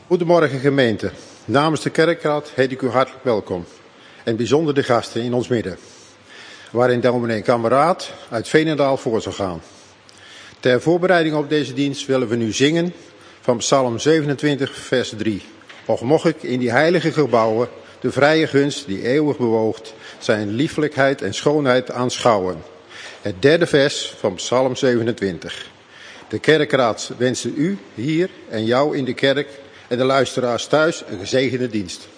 Goedemorgen gemeente. Namens de kerkraad heet ik u hartelijk welkom. En bijzonder de gasten in ons midden. Waarin dominee Kameraad uit Veenendaal voor zal gaan. Ter voorbereiding op deze dienst willen we nu zingen van Psalm 27 vers 3. Och mocht ik in die heilige gebouwen de vrije gunst die eeuwig bewoogt zijn lieflijkheid en schoonheid aanschouwen. Het derde vers van Psalm 27. De kerkraad wenst u hier en jou in de kerk en de luisteraars thuis een gezegende dienst.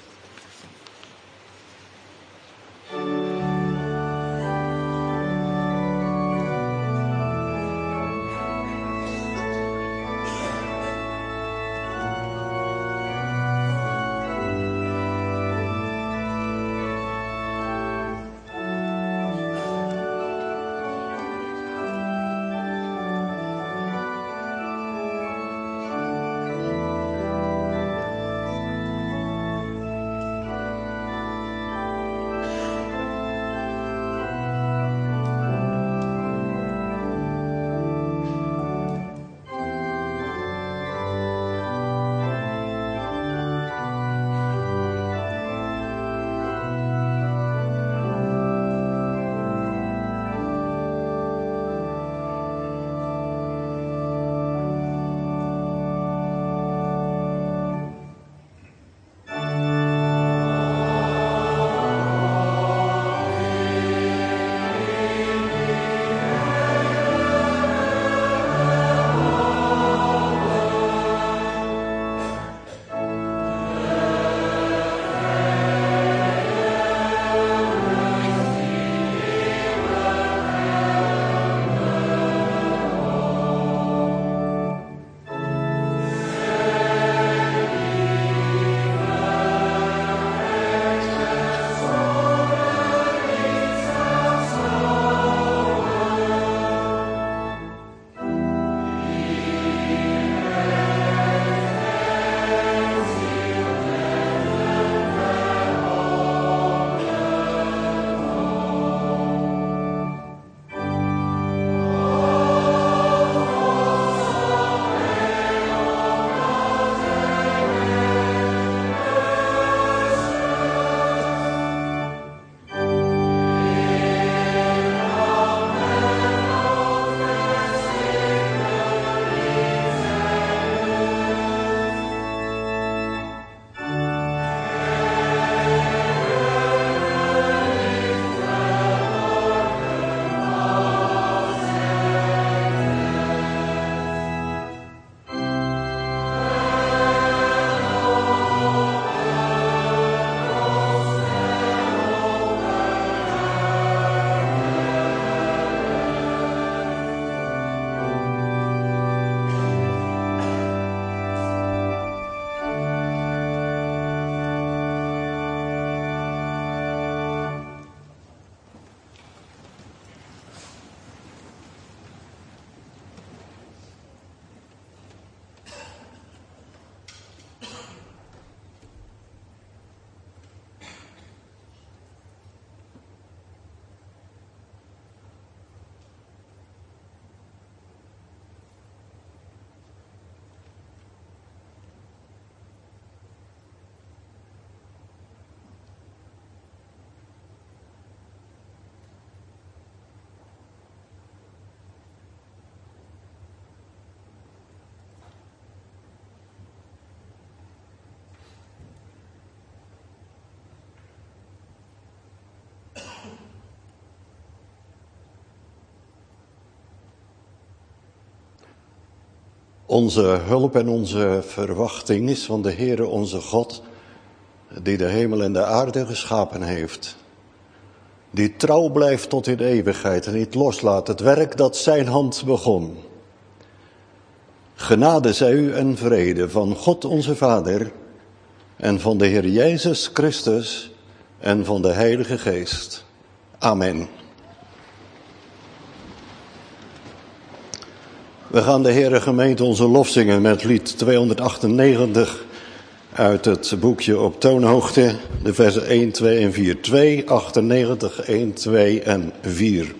Onze hulp en onze verwachting is van de Heere onze God, die de hemel en de aarde geschapen heeft. Die trouw blijft tot in eeuwigheid en niet loslaat het werk dat zijn hand begon. Genade zij u en vrede van God onze Vader en van de Heer Jezus Christus en van de Heilige Geest. Amen. We gaan de Heere gemeente onze lof zingen met lied 298 uit het boekje Op Toonhoogte, de versen 1, 2 en 4. 298, 1, 2 en 4.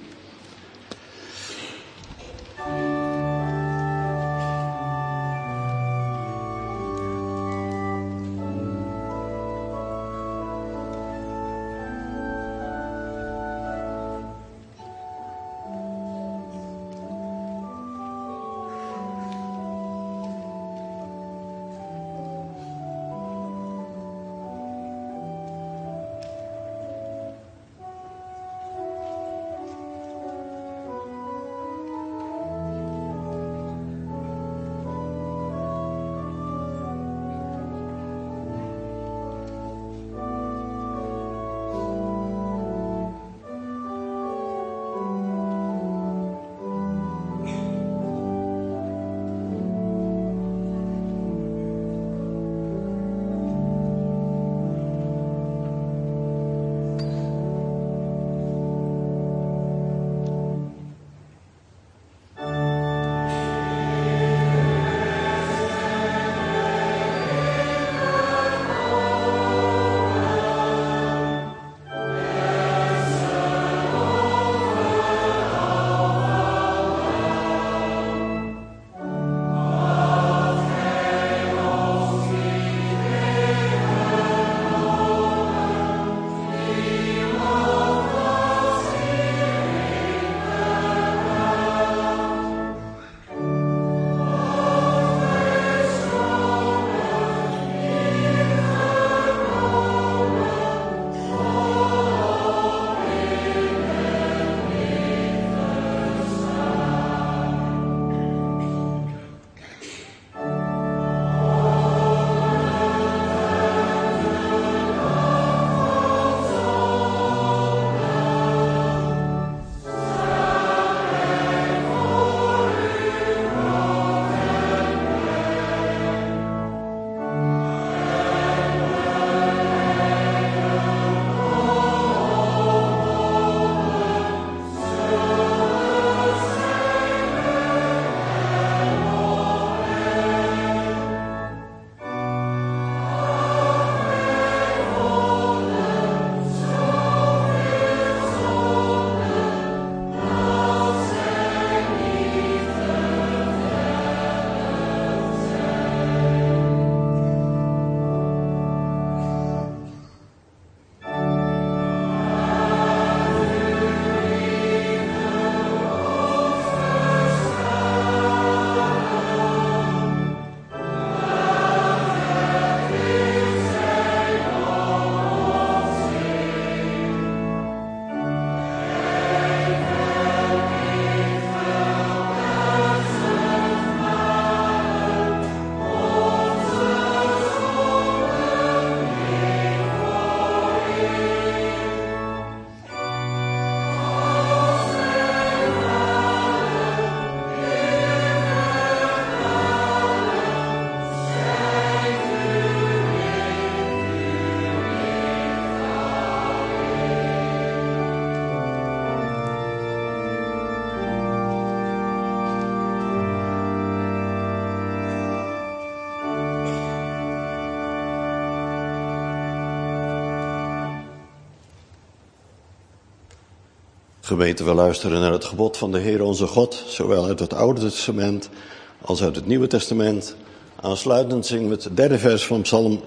Gemeente, we luisteren naar het gebod van de Heer onze God, zowel uit het Oude Testament als uit het Nieuwe Testament. Aansluitend zingen we het derde vers van Psalm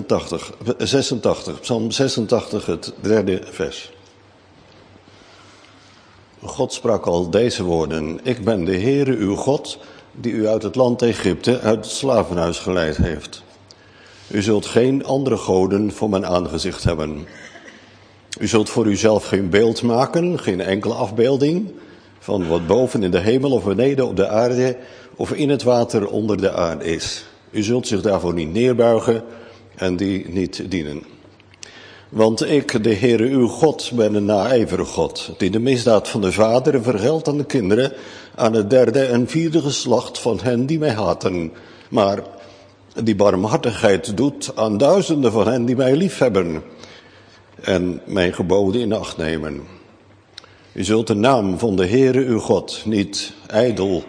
86, Psalm 86, het derde vers. God sprak al deze woorden: Ik ben de Heere uw God, die u uit het land Egypte, uit het slavenhuis geleid heeft. U zult geen andere goden voor mijn aangezicht hebben. U zult voor uzelf geen beeld maken, geen enkele afbeelding van wat boven in de hemel of beneden op de aarde of in het water onder de aarde is. U zult zich daarvoor niet neerbuigen en die niet dienen. Want ik, de Heere uw God, ben een naijverig God, die de misdaad van de vader vergeldt aan de kinderen, aan het derde en vierde geslacht van hen die mij haten, maar die barmhartigheid doet aan duizenden van hen die mij liefhebben en mijn geboden in acht nemen. U zult de naam van de Heere uw God niet ijdel,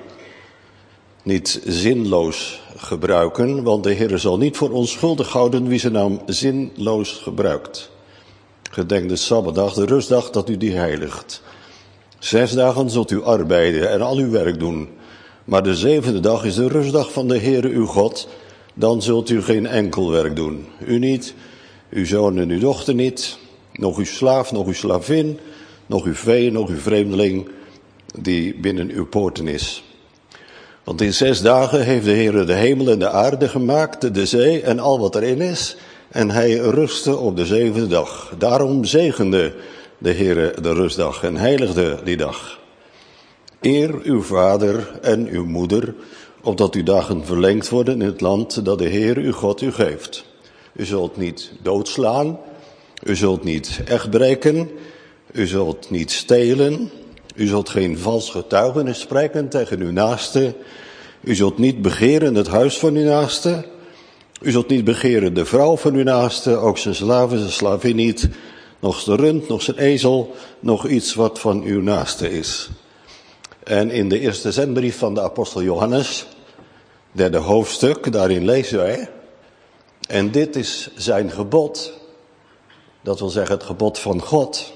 niet zinloos gebruiken, want de Heere zal niet voor onschuldig houden wie zijn naam zinloos gebruikt. Gedenk de Sabbatdag, de rustdag, dat u die heiligt. 6 dagen zult u arbeiden en al uw werk doen, maar de 7e dag is de rustdag van de Heere uw God. Dan zult u geen enkel werk doen. U niet, uw zoon en uw dochter niet, nog uw slaaf, nog uw slavin, nog uw vee, nog uw vreemdeling die binnen uw poorten is. Want in 6 dagen heeft de Heere de hemel en de aarde gemaakt, de zee en al wat erin is, en hij rustte op de 7e dag. Daarom zegende de Heere de rustdag en heiligde die dag. Eer uw vader en uw moeder, opdat uw dagen verlengd worden in het land dat de Heer uw God u geeft. U zult niet doodslaan, u zult niet echtbreken, u zult niet stelen, u zult geen vals getuigenis spreken tegen uw naaste, u zult niet begeren het huis van uw naaste, u zult niet begeren de vrouw van uw naaste, ook zijn slaven, zijn slavin niet, nog zijn rund, nog zijn ezel, nog iets wat van uw naaste is. En in de eerste zendbrief van de apostel Johannes, 3e hoofdstuk, daarin lezen wij: en dit is zijn gebod, dat wil zeggen het gebod van God,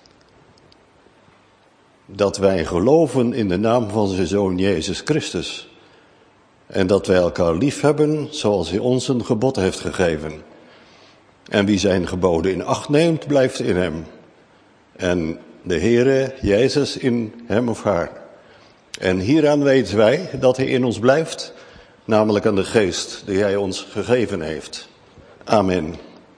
dat wij geloven in de naam van zijn Zoon Jezus Christus. En dat wij elkaar lief hebben zoals hij ons een gebod heeft gegeven. En wie zijn geboden in acht neemt, blijft in hem. En de Heere Jezus in hem of haar. En hieraan weten wij dat hij in ons blijft, namelijk aan de geest die hij ons gegeven heeft. Amen.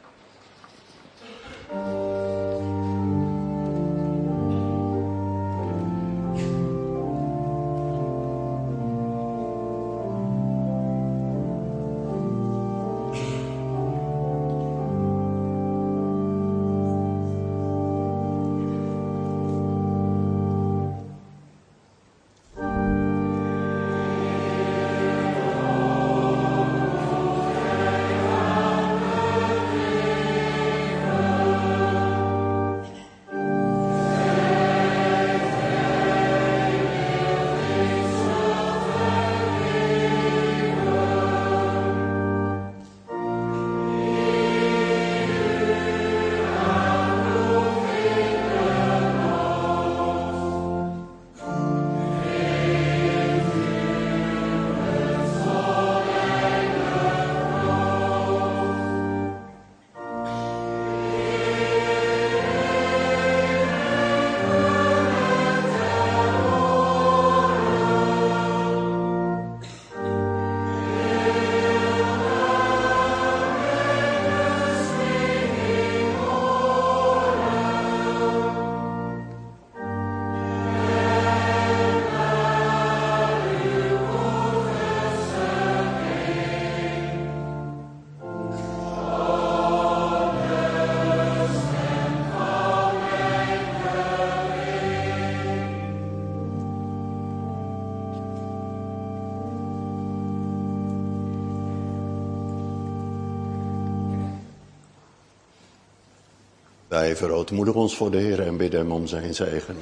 Wij verootmoedigen ons voor de Heer en bidden hem om zijn zegen.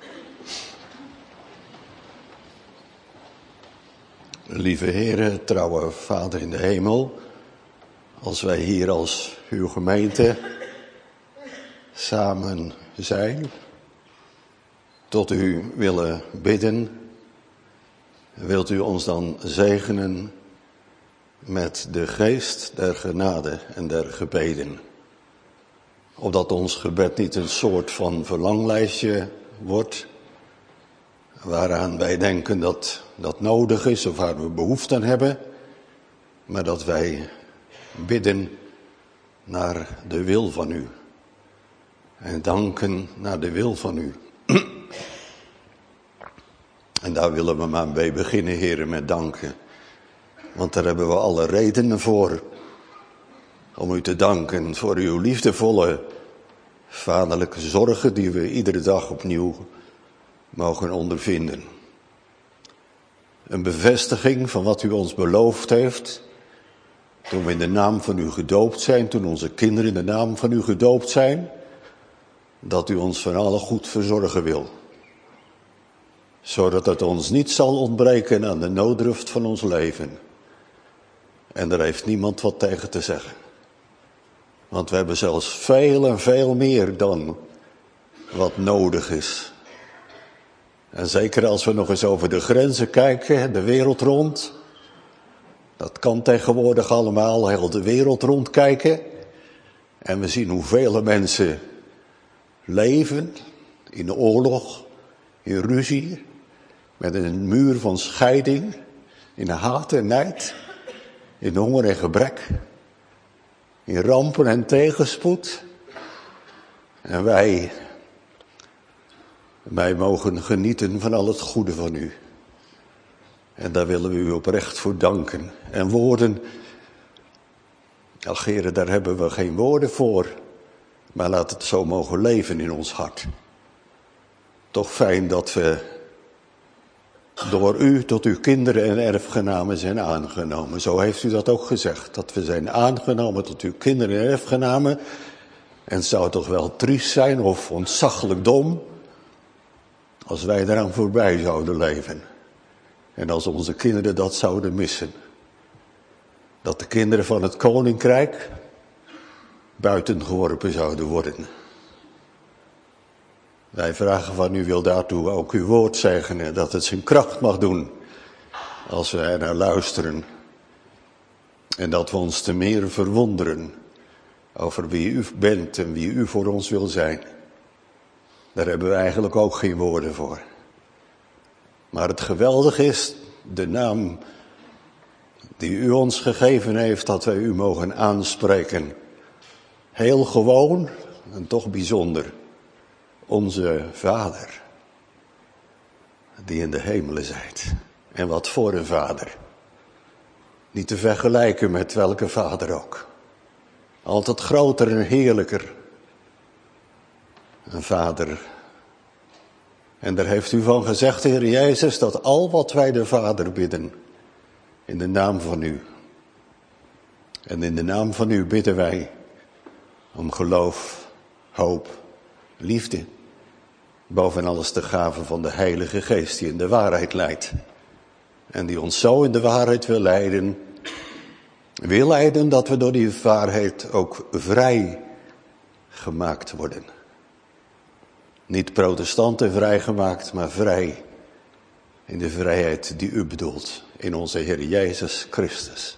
Lieve Heere, trouwe Vader in de hemel, als wij hier als uw gemeente samen zijn, tot u willen bidden. Wilt u ons dan zegenen met de geest der genade en der gebeden. Opdat ons gebed niet een soort van verlanglijstje wordt, waaraan wij denken dat dat nodig is of waar we behoefte aan hebben, maar dat wij bidden naar de wil van u en danken naar de wil van u. En daar willen we maar mee beginnen, heren, met danken. Want daar hebben we alle redenen voor. Om u te danken voor uw liefdevolle vaderlijke zorgen die we iedere dag opnieuw mogen ondervinden. Een bevestiging van wat u ons beloofd heeft. Toen we in de naam van u gedoopt zijn, toen onze kinderen in de naam van u gedoopt zijn. Dat u ons van alle goed verzorgen wil. Zodat het ons niet zal ontbreken aan de nooddruft van ons leven. En daar heeft niemand wat tegen te zeggen. Want we hebben zelfs veel en veel meer dan wat nodig is. En zeker als we nog eens over de grenzen kijken, de wereld rond. Dat kan tegenwoordig allemaal, heel de wereld rondkijken. En we zien hoeveel mensen leven in oorlog, in ruzie, met een muur van scheiding, in haat en nijd, in honger en gebrek, in rampen en tegenspoed. En wij mogen genieten van al het goede van u. En daar willen we u oprecht voor danken. En woorden, ach heren, daar hebben we geen woorden voor. Maar laat het zo mogen leven in ons hart. Toch fijn dat we door u tot uw kinderen en erfgenamen zijn aangenomen. Zo heeft u dat ook gezegd. Dat we zijn aangenomen tot uw kinderen en erfgenamen. En het zou toch wel triest zijn of ontzaglijk dom als wij daaraan voorbij zouden leven. En als onze kinderen dat zouden missen. Dat de kinderen van het koninkrijk buitengeworpen zouden worden. Wij vragen van u, wil daartoe ook uw woord zegenen, dat het zijn kracht mag doen als we er naar luisteren. En dat we ons te meer verwonderen over wie u bent en wie u voor ons wil zijn. Daar hebben we eigenlijk ook geen woorden voor. Maar het geweldige is, de naam die u ons gegeven heeft, dat wij u mogen aanspreken. Heel gewoon en toch bijzonder. Onze Vader, die in de hemelen zijt. En wat voor een vader. Niet te vergelijken met welke vader ook. Altijd groter en heerlijker. Een vader. En daar heeft u van gezegd, Heer Jezus, dat al wat wij de Vader bidden, in de naam van u. En in de naam van u bidden wij om geloof, hoop, liefde. Boven alles de gave van de Heilige Geest die in de waarheid leidt. En die ons zo in de waarheid wil leiden dat we door die waarheid ook vrij gemaakt worden. Niet protestanten vrijgemaakt, maar vrij in de vrijheid die u bedoelt in onze Heer Jezus Christus.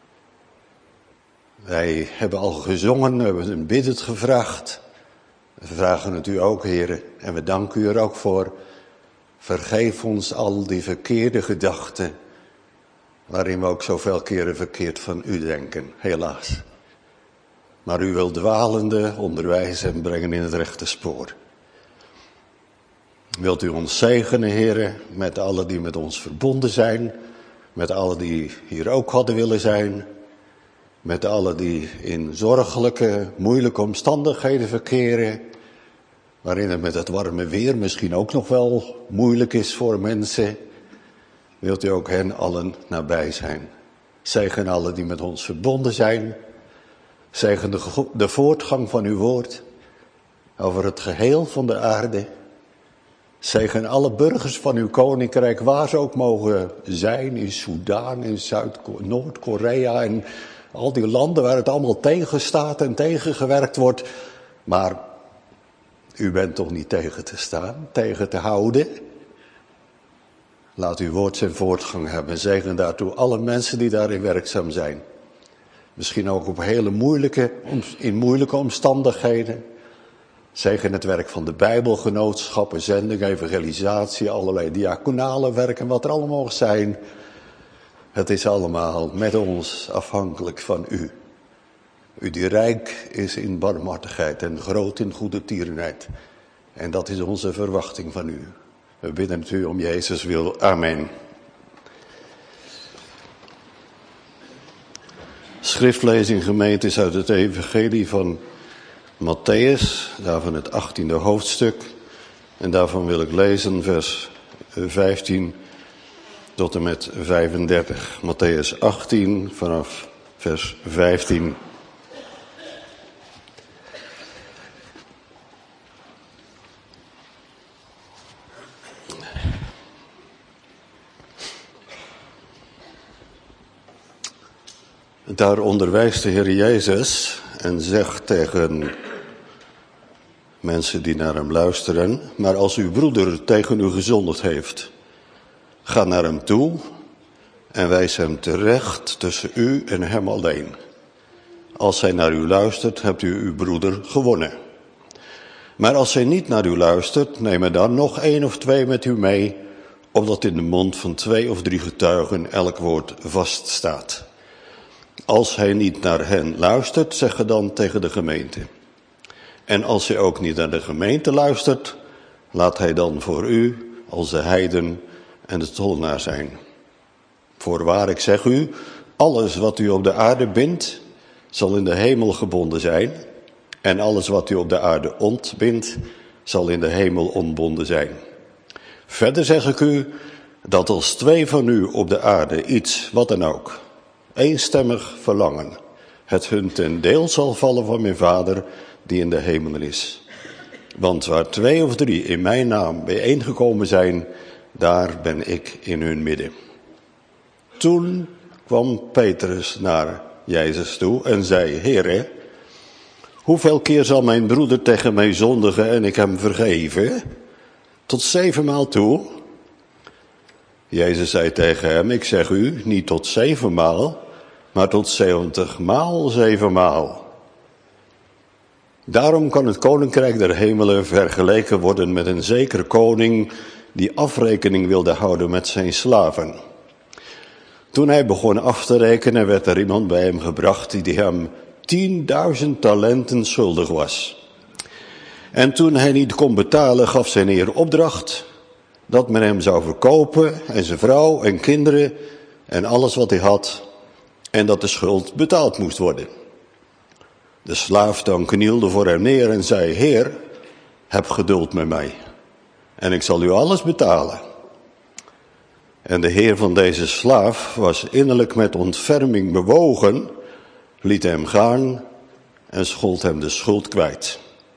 Wij hebben al gezongen, we hebben een bidden gevraagd. We vragen het u ook, heren, en we danken u er ook voor. Vergeef ons al die verkeerde gedachten, waarin we ook zoveel keren verkeerd van u denken, helaas. Maar u wilt dwalende onderwijzen en brengen in het rechte spoor. Wilt u ons zegenen, heren, met allen die met ons verbonden zijn, met allen die hier ook hadden willen zijn, met allen die in zorgelijke, moeilijke omstandigheden verkeren, waarin het met het warme weer misschien ook nog wel moeilijk is voor mensen. Wilt u ook hen allen nabij zijn. Zegen allen die met ons verbonden zijn. Zegen de voortgang van uw woord over het geheel van de aarde. Zegen alle burgers van uw koninkrijk, waar ze ook mogen zijn, in Soedan, in Noord-Korea en al die landen waar het allemaal tegen staat en tegengewerkt wordt. Maar U bent toch niet tegen te staan, tegen te houden? Laat uw woord zijn voortgang hebben. Zegen daartoe alle mensen die daarin werkzaam zijn. Misschien ook op hele moeilijke omstandigheden. Zegen het werk van de Bijbelgenootschappen, zending, evangelisatie, allerlei diaconale werken, wat er allemaal mag zijn. Het is allemaal met ons afhankelijk van u. U die rijk is in barmhartigheid en groot in goede tierenheid. En dat is onze verwachting van u. We bidden het u om Jezus wil. Amen. Schriftlezing gemeente is uit het evangelie van Matthäus, daarvan het 18e hoofdstuk. En daarvan wil ik lezen vers 15 tot en met 35. Matthäus 18 vanaf vers 15. Daar onderwijst de Heer Jezus en zegt tegen mensen die naar hem luisteren: maar als uw broeder tegen u gezondigd heeft, ga naar hem toe en wijs hem terecht tussen u en hem alleen. Als hij naar u luistert, hebt u uw broeder gewonnen. Maar als hij niet naar u luistert, neem er dan nog 1 of 2 met u mee, opdat in de mond van 2 of 3 getuigen elk woord vaststaat. Als hij niet naar hen luistert, zeg er dan tegen de gemeente. En als hij ook niet naar de gemeente luistert, laat hij dan voor u als de heiden en de tollenaar zijn. Voorwaar, ik zeg u, alles wat u op de aarde bindt, zal in de hemel gebonden zijn. En alles wat u op de aarde ontbindt, zal in de hemel ontbonden zijn. Verder zeg ik u, dat als 2 van u op de aarde iets, wat dan ook, eenstemmig verlangen, het hun ten deel zal vallen van mijn Vader die in de hemelen is. Want waar 2 of 3 in mijn naam bijeengekomen zijn, daar ben ik in hun midden. Toen kwam Petrus naar Jezus toe en zei: Heere, hoeveel keer zal mijn broeder tegen mij zondigen en ik hem vergeven? Tot 7 maal toe? Jezus zei tegen hem: ik zeg u, niet tot 7 maal, maar tot 70 maal 7 maal. Daarom kan het koninkrijk der hemelen vergeleken worden met een zekere koning die afrekening wilde houden met zijn slaven. Toen hij begon af te rekenen, werd er iemand bij hem gebracht die hem 10.000 talenten schuldig was. En toen hij niet kon betalen, gaf zijn heer opdracht dat men hem zou verkopen en zijn vrouw en kinderen en alles wat hij had, en dat de schuld betaald moest worden. De slaaf dan knielde voor hem neer en zei: Heer, heb geduld met mij en ik zal u alles betalen. En de heer van deze slaaf was innerlijk met ontferming bewogen, liet hem gaan en schold hem de schuld kwijt.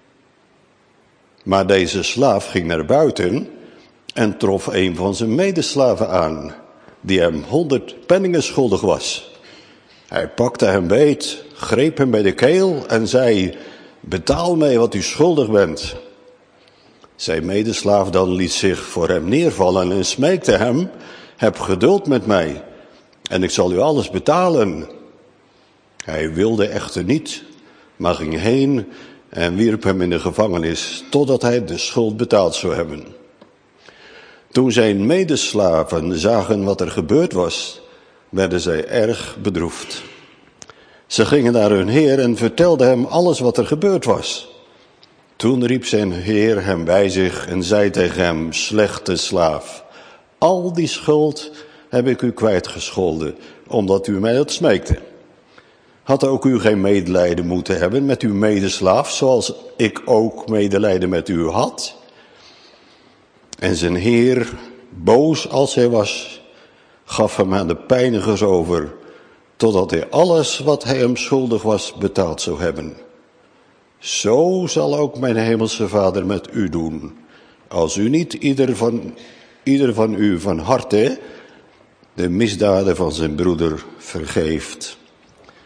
Maar deze slaaf ging naar buiten en trof een van zijn medeslaven aan, die hem 100 penningen schuldig was. Hij pakte hem beet, greep hem bij de keel en zei: betaal mij wat u schuldig bent. Zijn medeslaaf dan liet zich voor hem neervallen en smeekte hem: heb geduld met mij en ik zal u alles betalen. Hij wilde echter niet, maar ging heen en wierp hem in de gevangenis totdat hij de schuld betaald zou hebben. Toen zijn medeslaven zagen wat er gebeurd was, werden zij erg bedroefd. Ze gingen naar hun heer en vertelden hem alles wat er gebeurd was. Toen riep zijn heer hem bij zich en zei tegen hem: slechte slaaf, al die schuld heb ik u kwijtgescholden, omdat u mij dat smeekte. Had ook u geen medelijden moeten hebben met uw medeslaaf, zoals ik ook medelijden met u had? En zijn heer, boos als hij was, gaf hem aan de pijnigers over, totdat hij alles wat hij hem schuldig was betaald zou hebben. Zo zal ook mijn hemelse Vader met u doen, als u niet ieder van u van harte de misdaden van zijn broeder vergeeft.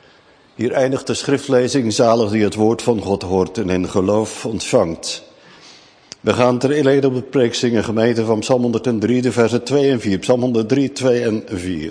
Hier eindigt de schriftlezing. Zalig die het woord van God hoort en in geloof ontvangt. We gaan ter inleiding op de preek zingen, gemeente, van Psalm 103, de versen 2 en 4. Psalm 103, 2 en 4.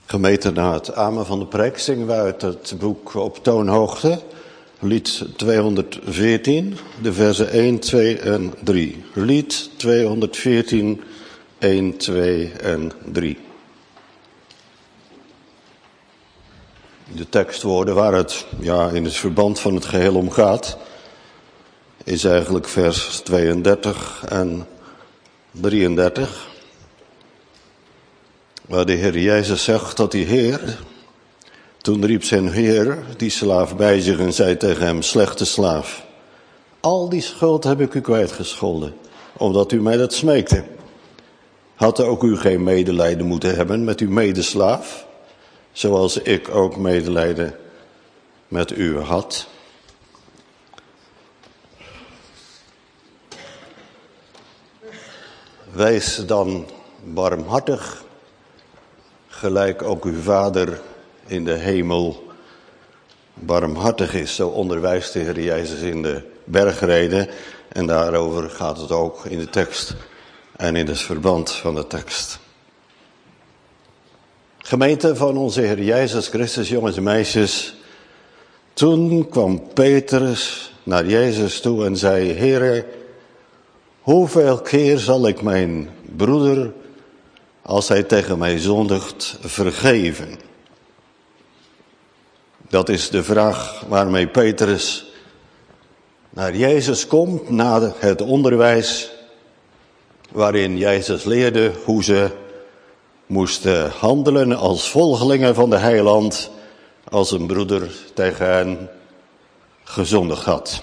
Gemeente, na het amen van de preek zingen we uit het boek Op toonhoogte, lied 214, de versen 1, 2 en 3. Lied 214, 1, 2 en 3. De tekstwoorden waar het in het verband van het geheel om gaat, is eigenlijk vers 32 en 33. Waar de Heer Jezus zegt dat die Heer, toen riep zijn Heer die slaaf bij zich en zei tegen hem: slechte slaaf, al die schuld heb ik u kwijtgescholden, omdat u mij dat smeekte. Had ook u geen medelijden moeten hebben met uw medeslaaf, zoals ik ook medelijden met u had? Wees dan barmhartig, gelijk ook uw Vader in de hemel barmhartig is. Zo onderwijst de Heer Jezus in de bergreden. En daarover gaat het ook in de tekst en in het verband van de tekst. Gemeente van onze Heer Jezus Christus, jongens en meisjes. Toen kwam Petrus naar Jezus toe en zei: Heere, hoeveel keer zal ik mijn broeder, als hij tegen mij zondigt, vergeven? Dat is de vraag waarmee Petrus naar Jezus komt na het onderwijs waarin Jezus leerde hoe ze moesten handelen als volgelingen van de Heiland als een broeder tegen hen gezondigd had.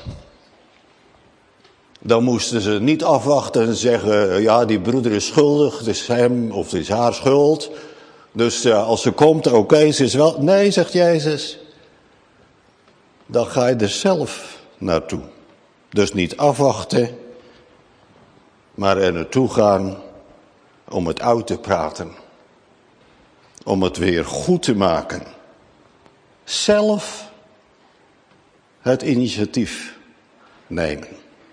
Dan moesten ze niet afwachten en zeggen: ja, die broeder is schuldig, het is hem of het is haar schuld. Dus als ze komt, oké, ze is wel... Nee, zegt Jezus, dan ga je er zelf naartoe. Dus niet afwachten, maar er naartoe gaan om het uit te praten. Om het weer goed te maken. Zelf het initiatief nemen.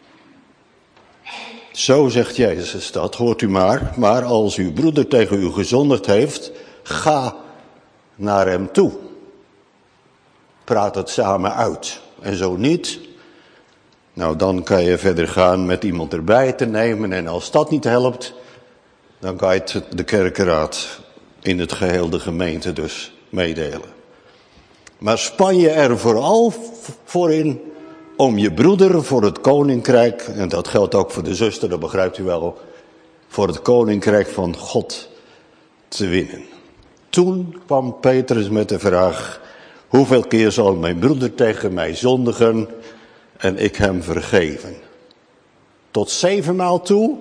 Zo zegt Jezus dat, hoort u maar. Maar als uw broeder tegen u gezondigd heeft, ga naar hem toe. Praat het samen uit. En zo niet, nou dan kan je verder gaan met iemand erbij te nemen. En als dat niet helpt, dan kan je het de kerkenraad in het geheel de gemeente dus meedelen. Maar span je er vooral voor in om je broeder voor het koninkrijk, en dat geldt ook voor de zuster, dat begrijpt u wel, voor het koninkrijk van God te winnen. Toen kwam Petrus met de vraag: hoeveel keer zal mijn broeder tegen mij zondigen en ik hem vergeven? Tot 7 maal toe?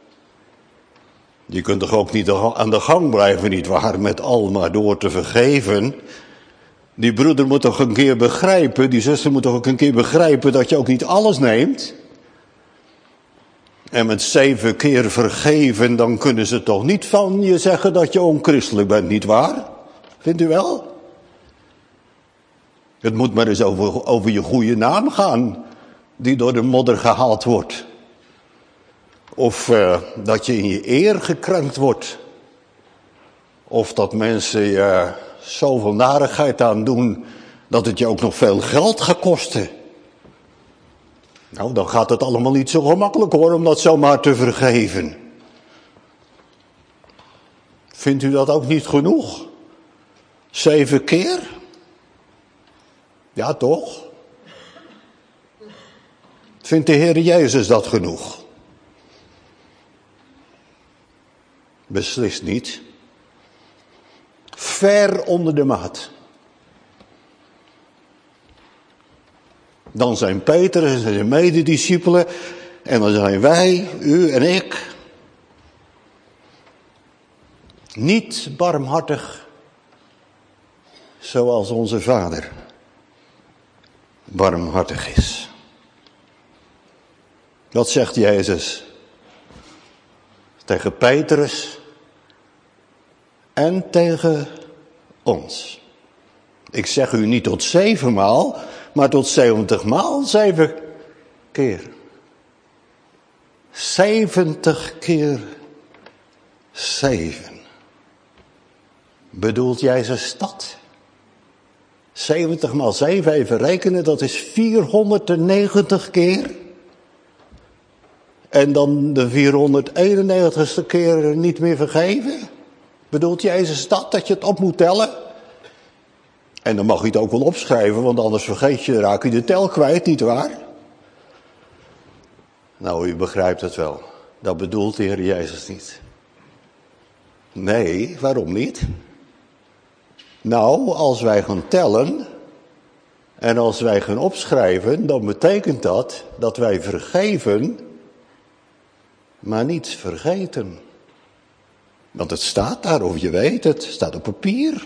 Je kunt toch ook niet aan de gang blijven, nietwaar, met al maar door te vergeven. Die broeder moet toch een keer begrijpen, die zuster moet toch ook een keer begrijpen dat je ook niet alles neemt. En met 7 keer vergeven, dan kunnen ze toch niet van je zeggen dat je onchristelijk bent, nietwaar? Vindt u wel? Het moet maar eens over je goede naam gaan, die door de modder gehaald wordt. Of dat je in je eer gekrenkt wordt. Of dat mensen je zoveel narigheid aan doen, dat het je ook nog veel geld gaat kosten. Nou, dan gaat het allemaal niet zo gemakkelijk hoor, om dat zomaar te vergeven. Vindt u dat ook niet genoeg? 7 keer? Ja, toch? Vindt de Heer Jezus dat genoeg? Beslist niet. Ver onder de maat. Dan zijn Petrus en zijn medediscipelen en dan zijn wij, u en ik, niet barmhartig zoals onze Vader barmhartig is. Wat zegt Jezus tegen Petrus en tegen ons? Ik zeg u niet tot 7 maal, maar tot 70 maal 7 keer. 70 keer 7. Bedoelt jij zijn stad? 70 maal 7, even rekenen, dat is 490 keer. En dan de 491ste keer niet meer vergeven? Bedoelt Jezus stad dat je het op moet tellen? En dan mag je het ook wel opschrijven, want anders vergeet je, raak je de tel kwijt, nietwaar? Nou, u begrijpt het wel. Dat bedoelt de Heer Jezus niet. Nee, waarom niet? Nou, als wij gaan tellen en als wij gaan opschrijven, dan betekent dat wij vergeven, maar niet vergeten. Want het staat daar, of je weet het, staat op papier.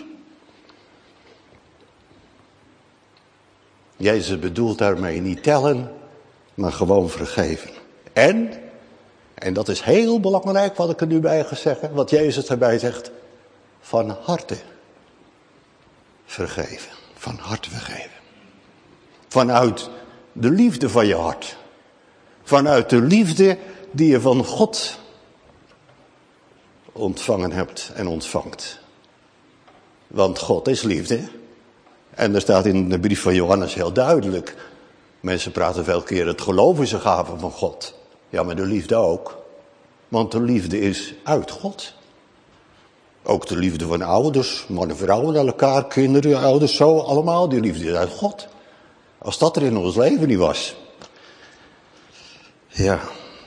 Jezus bedoelt daarmee niet tellen, maar gewoon vergeven. En dat is heel belangrijk wat ik er nu bij ga zeggen, wat Jezus erbij zegt, van harte vergeven. Van harte vergeven. Vanuit de liefde van je hart. Vanuit de liefde die je van God ontvangen hebt en ontvangt. Want God is liefde. En er staat in de brief van Johannes heel duidelijk. Mensen praten veel keer, het geloof is een gave van God. Ja, maar de liefde ook. Want de liefde is uit God. Ook de liefde van ouders, mannen, vrouwen naar elkaar, kinderen, ouders, zo, allemaal. Die liefde is uit God. Als dat er in ons leven niet was. Ja.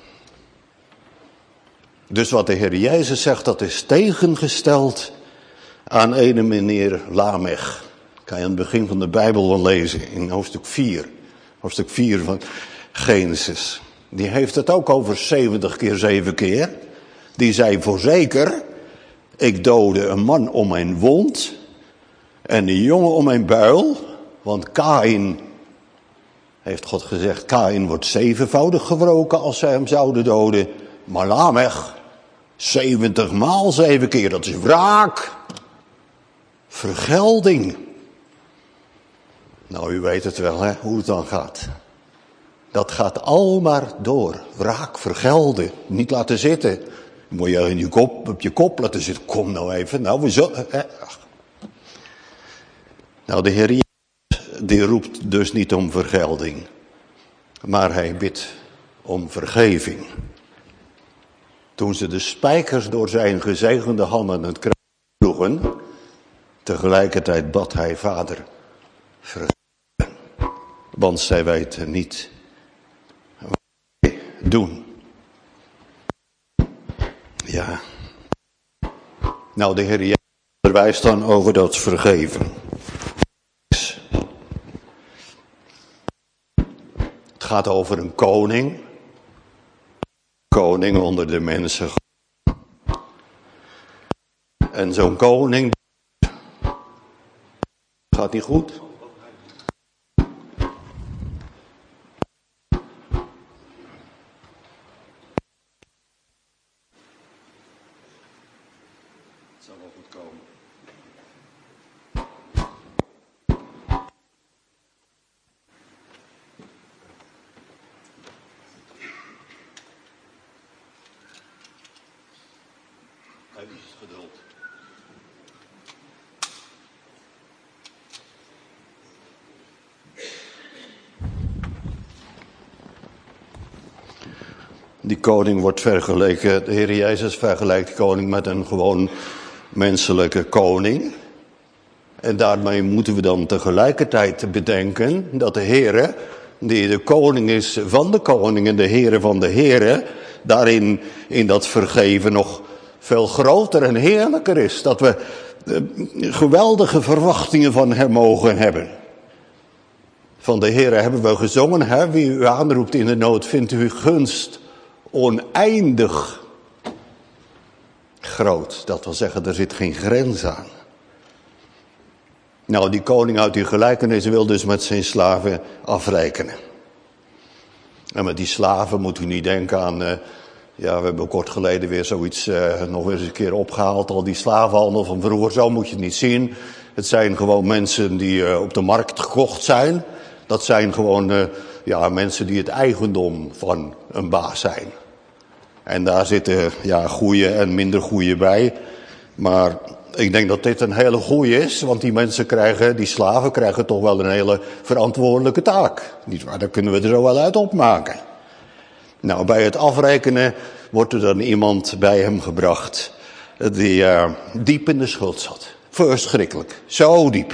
Dus wat de Heer Jezus zegt, dat is tegengesteld aan ene meneer Lamech. Kan je aan het begin van de Bijbel wel lezen, in hoofdstuk 4. Hoofdstuk 4 van Genesis. Die heeft het ook over 70 keer 7 keer. Die zei voorzeker, ik doodde een man om mijn wond en een jongen om mijn buil. Want Kaïn, heeft God gezegd, Kaïn wordt 7voudig gewroken als zij hem zouden doden. Maar Lamech, 70 maal 7 keer, dat is wraak. Vergelding. Nou, u weet het wel, hè, hoe het dan gaat. Dat gaat al maar door. Wraak, vergelden. Niet laten zitten. Moet je in op je kop laten zitten. Kom nou even. Nou, we zullen. Nou, de Heer Jezus, die roept dus niet om vergelding. Maar hij bidt om vergeving. Toen ze de spijkers door zijn gezegende handen het kruis droegen, tegelijkertijd bad hij, Vader, vergeven. Want zij weten niet wat zij doen. Ja. Nou, de Heer Jezus onderwijst dan over dat vergeven. Het gaat over een koning. Koning onder de mensen. En zo'n koning gaat niet goed. Het zal wel goed komen. Even geduld. Die koning wordt vergeleken, de Heer Jezus vergelijkt de koning met een gewoon menselijke koning. En daarmee moeten we dan tegelijkertijd bedenken dat de Heere, die de koning is van de koning en de Heere van de Heere, daarin in dat vergeven nog veel groter en heerlijker is. Dat we geweldige verwachtingen van hem mogen hebben. Van de Heere hebben we gezongen, hè? Wie u aanroept in de nood, vindt u gunst oneindig groot. Dat wil zeggen, er zit geen grens aan. Nou, die koning uit die gelijkenis wil dus met zijn slaven afrekenen. En met die slaven moet u niet denken aan, we hebben kort geleden weer zoiets nog eens een keer opgehaald. Al die slavenhandel van vroeger, zo moet je het niet zien. Het zijn gewoon mensen die op de markt gekocht zijn. Dat zijn gewoon mensen die het eigendom van een baas zijn. En daar zitten goeie en minder goeie bij. Maar ik denk dat dit een hele goeie is, want die slaven krijgen toch wel een hele verantwoordelijke taak. Niet waar, daar kunnen we er zo wel uit opmaken. Nou, bij het afrekenen wordt er dan iemand bij hem gebracht die diep in de schuld zat. Verschrikkelijk, zo diep.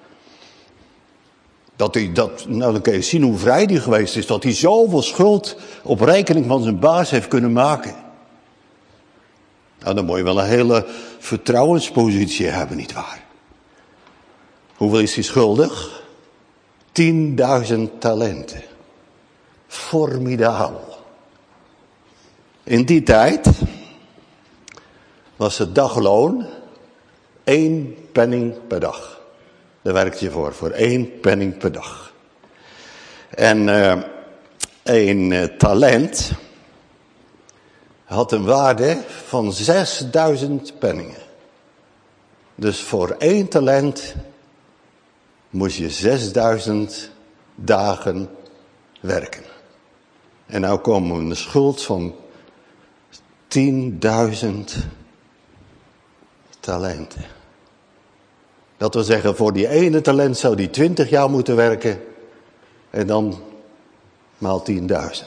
Nou dan kun je zien hoe vrij die geweest is, dat hij zoveel schuld op rekening van zijn baas heeft kunnen maken. Nou, dan moet je wel een hele vertrouwenspositie hebben, nietwaar? Hoeveel is hij schuldig? 10.000 talenten. Formidabel. In die tijd was het dagloon 1 penning per dag. Daar werkte je voor 1 penning per dag. En 1 talent had een waarde van 6.000 penningen. Dus voor 1 talent moest je 6.000 dagen werken. En nou komen we een schuld van 10.000 talenten. Dat wil zeggen, voor die ene talent zou die 20 jaar moeten werken. En dan maal 10.000.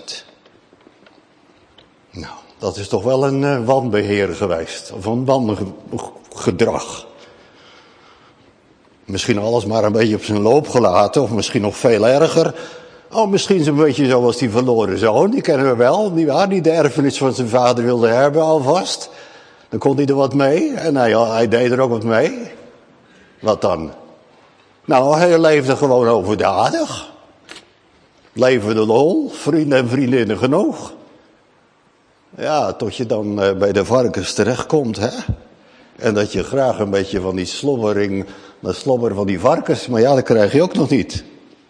Nou, dat is toch wel een wanbeheer geweest. Of een wangedrag. Misschien alles maar een beetje op zijn loop gelaten. Of misschien nog veel erger. Oh, misschien zo'n beetje zoals die verloren zoon. Die kennen we wel. Die de erfenis van zijn vader wilde hebben alvast. Dan kon hij er wat mee. En hij deed er ook wat mee. Wat dan? Nou, hij leefde gewoon overdadig. Leven de lol. Vrienden en vriendinnen genoeg. Ja, tot je dan bij de varkens terechtkomt, hè. En dat je graag een beetje van die slobber van die varkens. Maar ja, dat krijg je ook nog niet.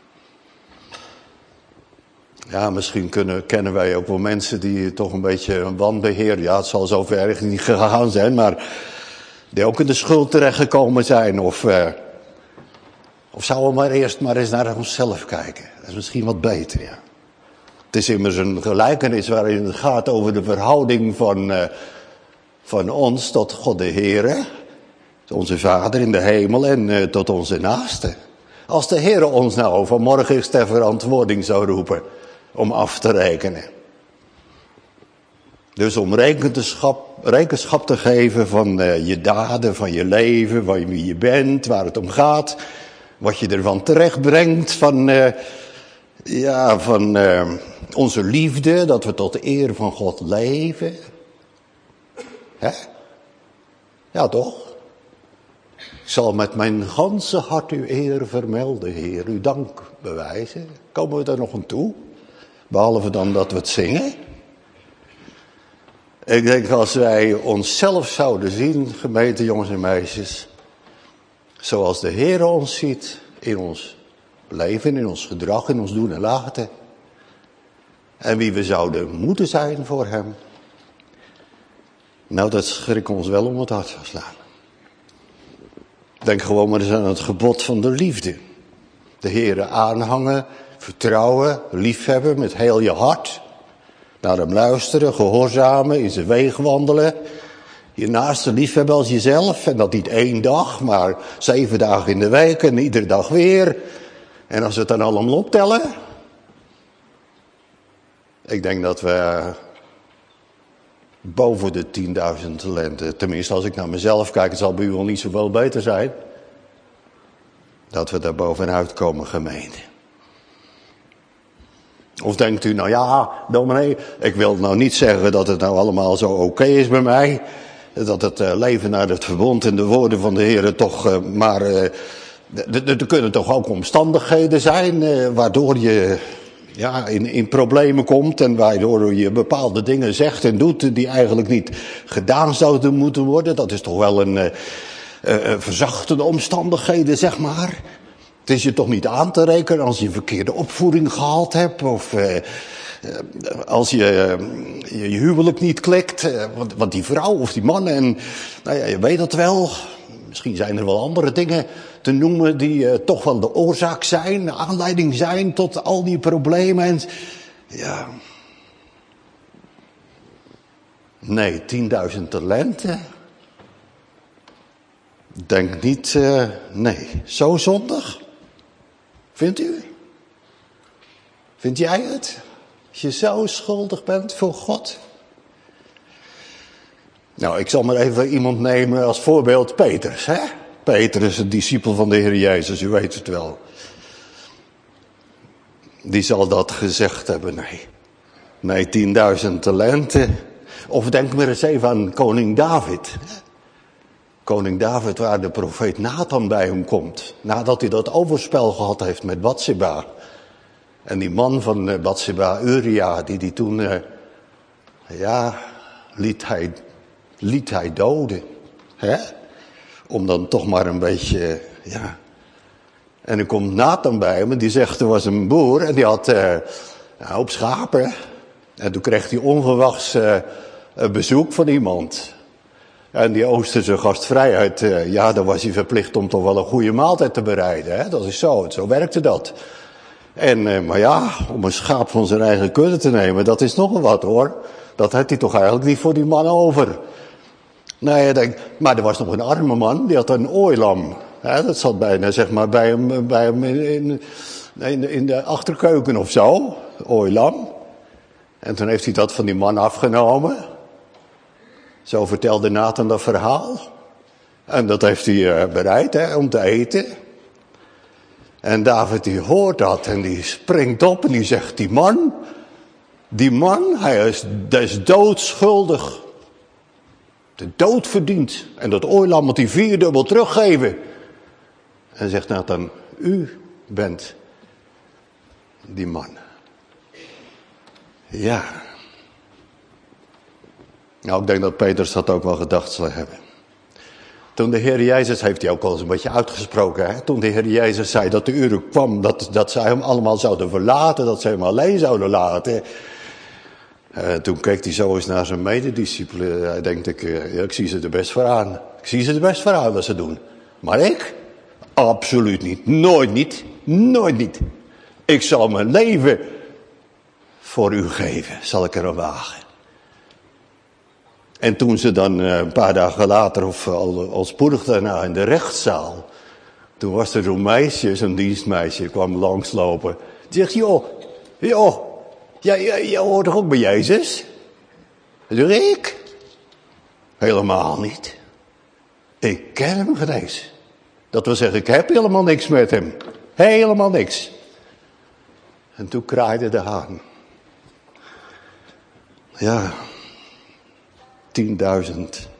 Ja, misschien kennen wij ook wel mensen die toch een beetje een wanbeheer. Ja, het zal zover erg niet gegaan zijn, maar die ook in de schuld terechtgekomen zijn. Of zouden we maar eens naar onszelf kijken. Dat is misschien wat beter, ja. Het is immers een gelijkenis waarin het gaat over de verhouding van ons tot God de Heere. Onze Vader in de hemel en tot onze naaste. Als de Heere ons nou vanmorgen eens ter verantwoording zou roepen om af te rekenen. Dus om rekenschap te geven van je daden, van je leven, van wie je bent, waar het om gaat. Wat je ervan terecht brengt van onze liefde, dat we tot de eer van God leven. Hè? Ja, toch? Ik zal met mijn ganse hart uw eer vermelden, Heer, uw dank bewijzen. Komen we daar nog aan toe? Behalve dan dat we het zingen. Ik denk als wij onszelf zouden zien, gemeente jongens en meisjes, zoals de Heer ons ziet in ons leven, in ons gedrag, in ons doen en laten. En wie we zouden moeten zijn voor hem. Nou, dat schrikt ons wel om het hart van slaan. Denk gewoon maar eens aan het gebod van de liefde. De Heere aanhangen, vertrouwen, liefhebben met heel je hart. Naar hem luisteren, gehoorzamen, in zijn wegen wandelen. Je naaste liefhebben als jezelf. En dat niet 1 dag, maar 7 dagen in de week en iedere dag weer. En als we het dan allemaal optellen. Ik denk dat we boven de 10.000 talenten, tenminste als ik naar mezelf kijk, het zal bij u wel niet zoveel beter zijn. Dat we daar bovenuit komen, gemeente. Of denkt u, nou ja, dominee, ik wil nou niet zeggen dat het nou allemaal zo oké is bij mij. Dat het leven naar het verbond en de woorden van de Heer toch er kunnen toch ook omstandigheden zijn waardoor je in problemen komt en waardoor je bepaalde dingen zegt en doet die eigenlijk niet gedaan zouden moeten worden. Dat is toch wel een verzachtende omstandigheden, zeg maar. Het is je toch niet aan te rekenen als je een verkeerde opvoeding gehad hebt of als je huwelijk niet klikt, want die vrouw of die man en nou ja, je weet dat wel. Misschien zijn er wel andere dingen te noemen die toch wel de oorzaak zijn, de aanleiding zijn tot al die problemen. En, ja. Nee, 10.000 talenten. Denk niet, nee, zo zondig? Vindt u? Vind jij het? Als je zo schuldig bent voor God? Nou, ik zal maar even iemand nemen als voorbeeld, Petrus, hè? Petrus, een discipel van de Heer Jezus, u weet het wel. Die zal dat gezegd hebben, nee, 10.000 talenten. Of denk maar eens even aan koning David. Koning David, waar de profeet Nathan bij hem komt. Nadat hij dat overspel gehad heeft met Batseba. En die man van Batseba, Uria, die toen, liet hij doden. Hè? Om dan toch maar een beetje, En dan komt Nathan bij hem en die zegt, er was een boer en die had een hoop schapen. En toen kreeg hij onverwachts bezoek van iemand. En die Oosterse gastvrijheid, dan was hij verplicht om toch wel een goede maaltijd te bereiden. Hè? Dat is zo werkte dat. En, om een schaap van zijn eigen kudde te nemen, dat is nogal wat hoor. Dat had hij toch eigenlijk niet voor die man over. Nee, maar er was nog een arme man, die had een ooilam. Hè? Dat zat bijna, zeg maar, bij hem in de achterkeuken of zo, ooilam. En toen heeft hij dat van die man afgenomen. Zo vertelde Nathan dat verhaal. En dat heeft hij bereid om te eten. En David die hoort dat en die springt op en die zegt, die man, hij is doodschuldig. De dood verdient. En dat ooilam moet hij 4-dubbel teruggeven. En zegt Nathan, u bent die man. Ja. Nou, ik denk dat Petrus dat ook wel gedacht zal hebben. Toen de Heer Jezus, heeft hij ook al eens een beetje uitgesproken, hè? Toen de Heer Jezus zei dat de uren kwam, dat zij hem allemaal zouden verlaten, dat zij hem alleen zouden laten. Toen keek hij zo eens naar zijn medediscipelen. Hij denkt, ik zie ze er best voor aan. Ik zie ze er best voor aan wat ze doen. Maar ik? Absoluut niet. Nooit niet. Nooit niet. Ik zal mijn leven voor u geven, zal ik er wagen. En toen ze dan een paar dagen later, of al spoedig daarna in de rechtszaal, toen was er zo'n meisje, zo'n dienstmeisje, kwam langslopen. Die zegt, joh, jij hoort toch ook bij Jezus? Zeg ik? Helemaal niet. Ik ken hem geen eens. Dat wil zeggen, ik heb helemaal niks met hem. Helemaal niks. En toen kraaide de haan. Ja. 10.000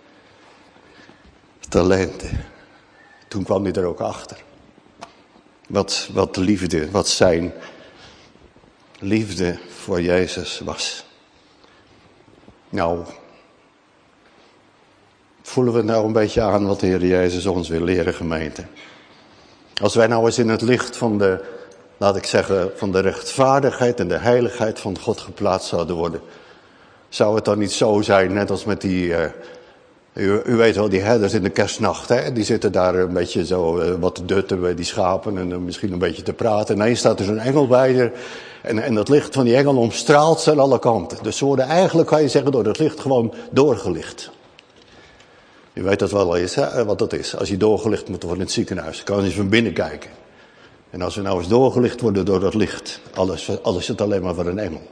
talenten. Toen kwam hij er ook achter. Wat liefde, wat zijn liefde voor Jezus was. Nou, voelen we nou een beetje aan wat de Heer Jezus ons wil leren, gemeente. Als wij nou eens in het licht van de, laat ik zeggen, van de rechtvaardigheid en de heiligheid van God geplaatst zouden worden. Zou het dan niet zo zijn, net als met die, u weet wel, die herders in de kerstnacht, hè? Die zitten daar een beetje zo wat te dutten bij die schapen en misschien een beetje te praten. En ineens staat er zo'n engel bij er en dat licht van die engel omstraalt ze aan alle kanten. Dus ze worden eigenlijk, kan je zeggen, door dat licht gewoon doorgelicht. U weet dat wel eens, hè, wat dat is. Als je doorgelicht moet worden in het ziekenhuis, kan je eens van binnen kijken. En als we nou eens doorgelicht worden door dat licht, al is het alleen maar voor een engel.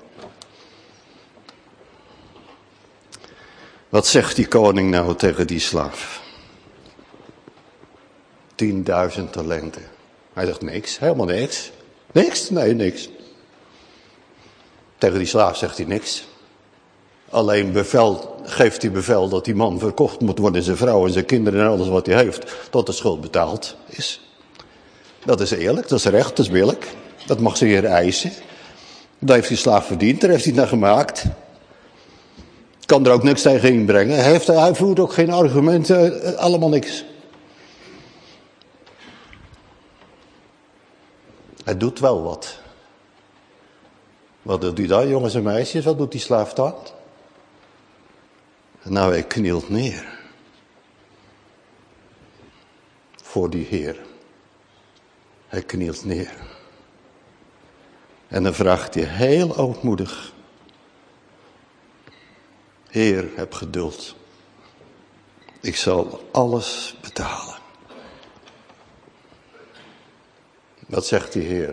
Wat zegt die koning nou tegen die slaaf? 10.000 talenten. Hij zegt niks, helemaal niks. Niks? Nee, niks. Tegen die slaaf zegt hij niks. Alleen geeft hij bevel dat die man verkocht moet worden, zijn vrouw en zijn kinderen en alles wat hij heeft, tot de schuld betaald is. Dat is eerlijk, dat is recht, dat is billijk. Dat mag ze hier eisen. Dat heeft die slaaf verdiend, daar heeft hij het naar gemaakt. Kan er ook niks tegen inbrengen. Hij voert ook geen argumenten, allemaal niks. Hij doet wel wat. Wat doet hij dan, jongens en meisjes? Wat doet die slaaf dan? Nou, hij knielt neer. Voor die Heer. Hij knielt neer. En dan vraagt hij heel ootmoedig. Heer, heb geduld. Ik zal alles betalen. Wat zegt die Heer?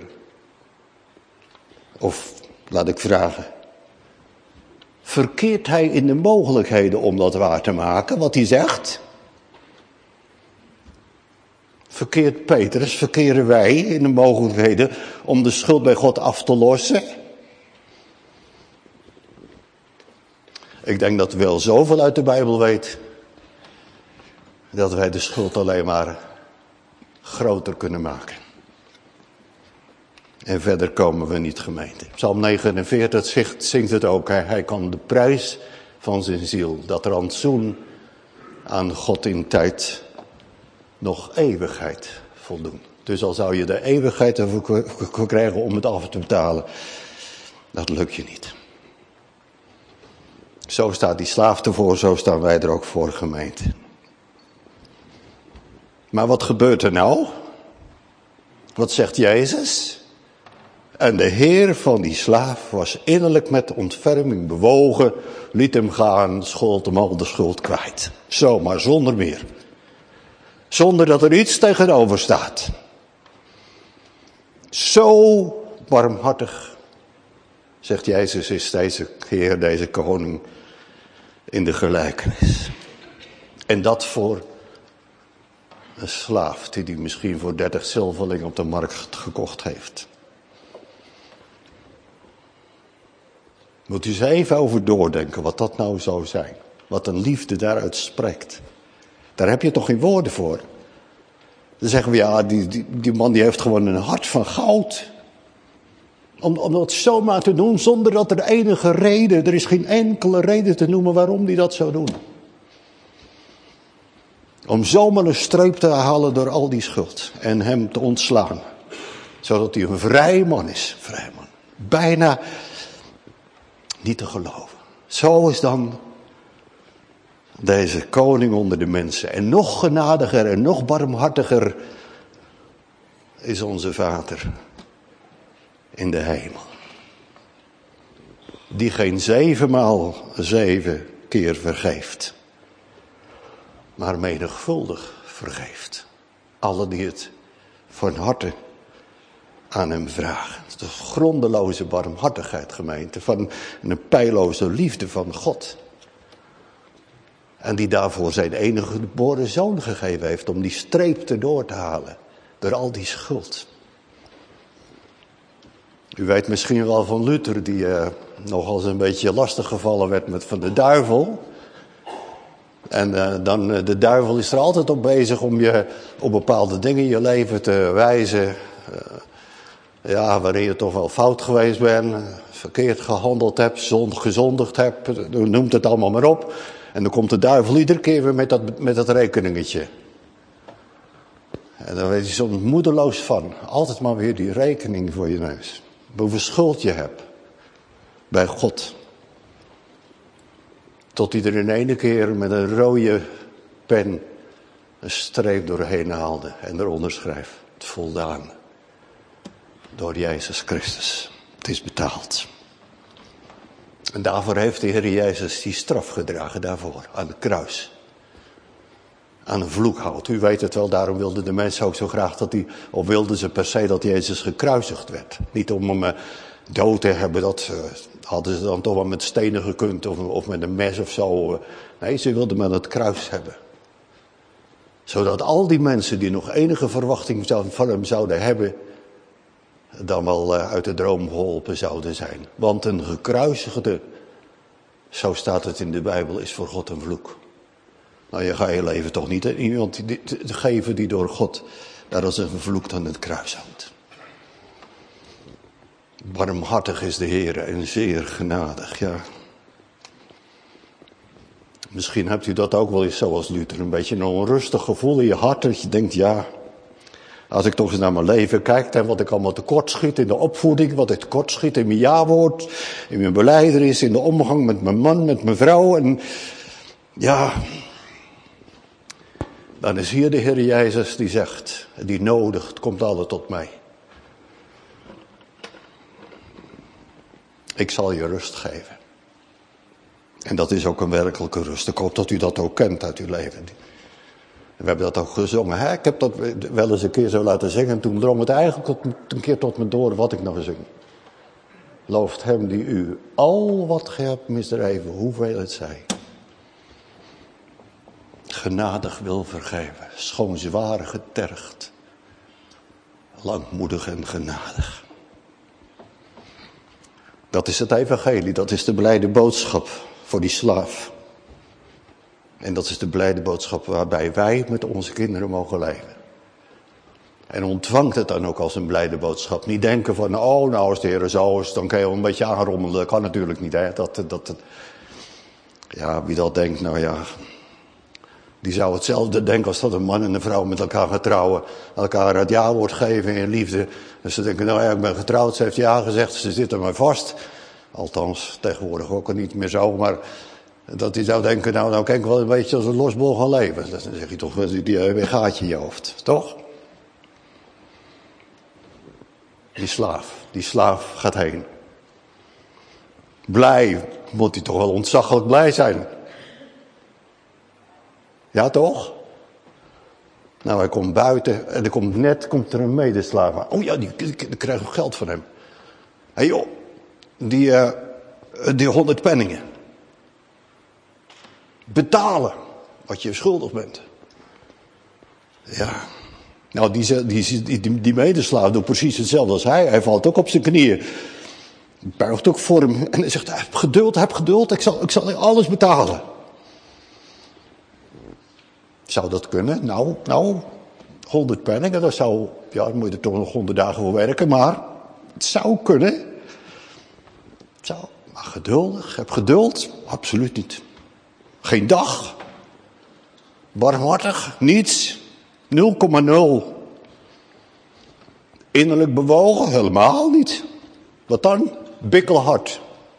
Of, laat ik vragen, verkeert hij in de mogelijkheden om dat waar te maken, wat hij zegt? Verkeert Petrus, verkeren wij in de mogelijkheden om de schuld bij God af te lossen? Ik denk dat we wel zoveel uit de Bijbel weten, dat wij de schuld alleen maar groter kunnen maken. En verder komen we niet, gemeente. Psalm 49 zingt het ook. Hij kan de prijs van zijn ziel, dat rantsoen aan God in tijd, nog eeuwigheid voldoen. Dus al zou je de eeuwigheid ervoor krijgen om het af te betalen, dat lukt je niet. Zo staat die slaaf ervoor, zo staan wij er ook voor, gemeente. Maar wat gebeurt er nou? Wat zegt Jezus? En de Heer van die slaaf was innerlijk met ontferming bewogen, liet hem gaan, schold hem al de schuld kwijt. Zomaar, zonder meer. Zonder dat er iets tegenover staat. Zo barmhartig, zegt Jezus, is deze Heer, deze koning in de gelijkenis. En dat voor een slaaf die misschien voor 30 zilverlingen op de markt gekocht heeft. Moet u eens even over doordenken wat dat nou zou zijn. Wat een liefde daaruit spreekt. Daar heb je toch geen woorden voor. Dan zeggen we, ja, die man die heeft gewoon een hart van goud. Om dat zomaar te doen zonder dat er enige reden, er is geen enkele reden te noemen waarom hij dat zou doen. Om zomaar een streep te halen door al die schuld en hem te ontslaan. Zodat hij een vrij man is. Vrij man. Bijna niet te geloven. Zo is dan deze koning onder de mensen. En nog genadiger en nog barmhartiger is onze Vader in de hemel. Die geen 7 keer vergeeft. Maar menigvuldig vergeeft. Alle die het van harte aan hem vragen. De grondeloze barmhartigheid, gemeente, van een peilloze liefde van God. En die daarvoor zijn enige geboren zoon gegeven heeft om die streep erdoor te halen. Door al die schuld. U weet misschien wel van Luther, die nogal eens een beetje lastig gevallen werd van de duivel. En de duivel is er altijd op bezig om je op bepaalde dingen in je leven te wijzen. Waarin je toch wel fout geweest bent, verkeerd gehandeld hebt, gezondigd hebt, noemt het allemaal maar op. En dan komt de duivel iedere keer weer met dat rekeningetje. En dan weet je zo moedeloos van, altijd maar weer die rekening voor je neus. Hoeveel schuld je hebt bij God. Tot hij er in ene keer met een rode pen een streep doorheen haalde en eronder schrijft. Het voldaan. Door Jezus Christus. Het is betaald. En daarvoor heeft de Heer Jezus die straf gedragen daarvoor. Aan het kruis. Aan een vloekhout. U weet het wel, daarom wilden de mensen ook zo graag of wilden ze per se dat Jezus gekruisigd werd. Niet om hem dood te hebben, dat hadden ze dan toch wel met stenen gekund of met een mes of zo. Nee, ze wilden hem aan het kruis hebben. Zodat al die mensen die nog enige verwachting van hem zouden hebben, dan wel uit de droom geholpen zouden zijn. Want een gekruisigde, zo staat het in de Bijbel, is voor God een vloek. Nou, je gaat je leven toch niet aan iemand geven die door God daar als een vervloekt aan het kruis hangt. Barmhartig is de Heer en zeer genadig, ja. Misschien hebt u dat ook wel eens zoals Luther, een beetje een onrustig gevoel in je hart, dat je denkt, ja, als ik toch eens naar mijn leven kijk en wat ik allemaal tekortschiet in de opvoeding, wat ik tekortschiet in mijn jawoord, in mijn belijdenis, in de omgang met mijn man, met mijn vrouw. En ja, dan is hier de Heer Jezus die zegt, die nodigt, komt alle tot mij. Ik zal je rust geven. En dat is ook een werkelijke rust. Ik hoop dat u dat ook kent uit uw leven. We hebben dat ook gezongen. Hè? Ik heb dat wel eens een keer zo laten zingen. En toen drong het eigenlijk een keer tot me door wat ik nou zing. Looft hem die u al wat gij hebt misdreven, hoeveel het zij. Genadig wil vergeven, schoon zwaar getergd. Langmoedig en genadig. Dat is het evangelie, dat is de blijde boodschap voor die slaaf. En dat is de blijde boodschap waarbij wij met onze kinderen mogen leven. En ontvangt het dan ook als een blijde boodschap. Niet denken van, oh nou als de Heer zo is, dan kan je wel een beetje aanrommelen. Dat kan natuurlijk niet, hè. Ja, wie dat denkt, nou ja. Die zou hetzelfde denken als dat een man en een vrouw met elkaar gaan trouwen. Elkaar het ja-woord geven in liefde. Dus ze denken, nou ja, ik ben getrouwd, ze heeft ja gezegd, ze zit er maar vast. Althans, tegenwoordig ook niet meer zo, maar dat hij zou denken, nou kan ik wel een beetje als een losbol gaan leven. Dan zeg je toch, die heeft een gaatje in je hoofd, toch? Die slaaf gaat heen. Blij, moet hij toch wel ontzaglijk blij zijn. Ja, toch? Nou, hij komt buiten en komt er een medeslaaf aan. Oh ja, die krijgt geld van hem. Hé joh, die 100 penningen. Betalen wat je schuldig bent. Ja. Nou, die medeslaaf doet precies hetzelfde als hij. Hij valt ook op zijn knieën. Buigt ook voor hem. En hij zegt, heb geduld. Ik zal alles betalen. Zou dat kunnen? Nou, 100 penningen, dat zou, ja, dan moet je er toch nog 100 dagen voor werken, maar het zou kunnen. Maar geduldig, heb geduld? Absoluut niet. Geen dag. Barmhartig, niets. 0,0. Innerlijk bewogen, helemaal niet. Wat dan? Bikkelhard.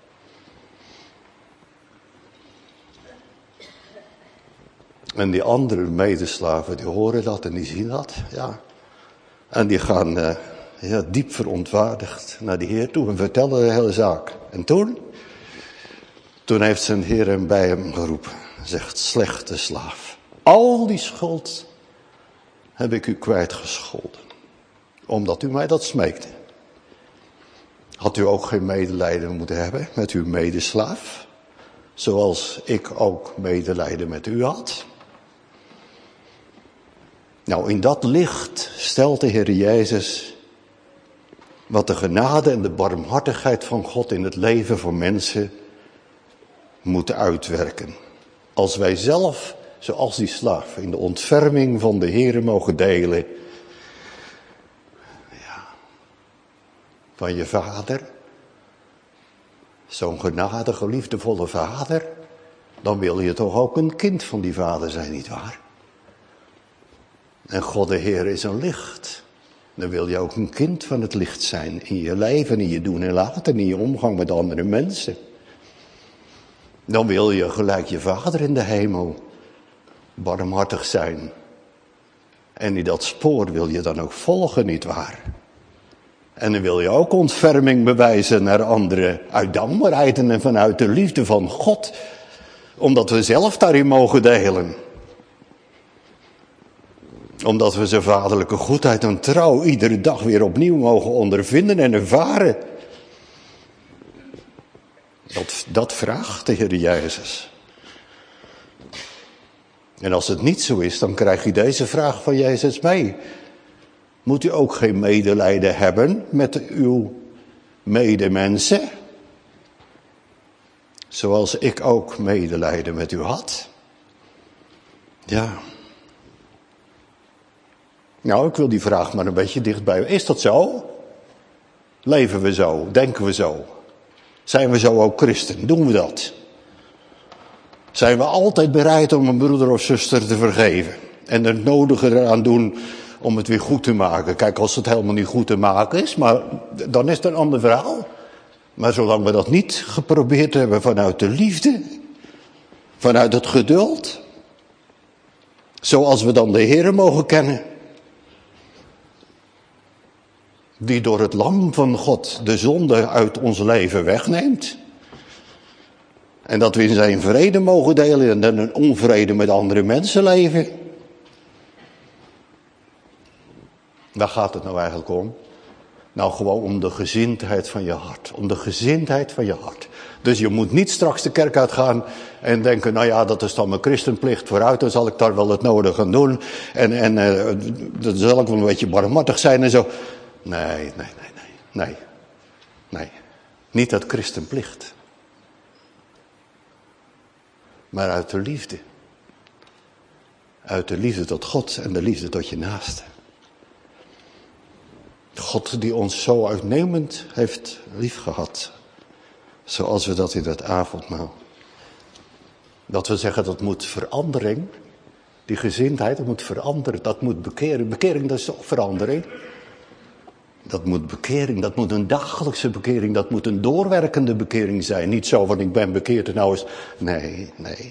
En die andere medeslaven, die horen dat en die zien dat, ja. En die gaan diep verontwaardigd naar de Heer toe en vertellen de hele zaak. En toen heeft zijn Heer hem bij hem geroepen. Zegt, slechte slaaf, al die schuld heb ik u kwijtgescholden. Omdat u mij dat smeekte. Had u ook geen medelijden moeten hebben met uw medeslaaf? Zoals ik ook medelijden met u had? Nou, in dat licht stelt de Heer Jezus wat de genade en de barmhartigheid van God in het leven van mensen moeten uitwerken. Als wij zelf, zoals die slaaf, in de ontferming van de Heer mogen delen. Ja, van je vader, zo'n genadige, liefdevolle vader, dan wil je toch ook een kind van die vader zijn, nietwaar? En God de Heer is een licht. Dan wil je ook een kind van het licht zijn. In je leven, in je doen en laten, in je omgang met andere mensen. Dan wil je gelijk je vader in de hemel barmhartig zijn. En in dat spoor wil je dan ook volgen, nietwaar? En dan wil je ook ontferming bewijzen naar anderen. Uit dankbaarheid en vanuit de liefde van God. Omdat we zelf daarin mogen delen. Omdat we zijn vaderlijke goedheid en trouw iedere dag weer opnieuw mogen ondervinden en ervaren. Dat vraagt de Heer Jezus. En als het niet zo is, dan krijg je deze vraag van Jezus mee. Moet u ook geen medelijden hebben met uw medemensen? Zoals ik ook medelijden met u had? Ja. Nou, ik wil die vraag maar een beetje dichtbij. Is dat zo? Leven we zo? Denken we zo? Zijn we zo ook christen? Doen we dat? Zijn we altijd bereid om een broeder of zuster te vergeven? En het nodige eraan doen om het weer goed te maken? Kijk, als het helemaal niet goed te maken is, maar dan is het een ander verhaal. Maar zolang we dat niet geprobeerd hebben vanuit de liefde, vanuit het geduld, zoals we dan de Heere mogen kennen, die door het lam van God de zonde uit ons leven wegneemt. En dat we in zijn vrede mogen delen en in onvrede met andere mensen leven. Waar gaat het nou eigenlijk om? Nou, gewoon om de gezindheid van je hart. Om de gezindheid van je hart. Dus je moet niet straks de kerk uitgaan en denken, nou ja, dat is dan mijn christenplicht vooruit. Dan zal ik daar wel het nodige aan doen. En dan zal ik wel een beetje barmhartig zijn en zo. Nee. Niet uit christenplicht. Maar uit de liefde. Uit de liefde tot God en de liefde tot je naaste. God die ons zo uitnemend heeft liefgehad. Zoals we dat in het avondmaal. Dat we zeggen dat moet verandering. Die gezindheid, dat moet veranderen. Dat moet bekering. Bekering, dat is toch verandering? Dat moet bekering, dat moet een dagelijkse bekering. Dat moet een doorwerkende bekering zijn. Niet zo van ik ben bekeerd en nou is... Nee.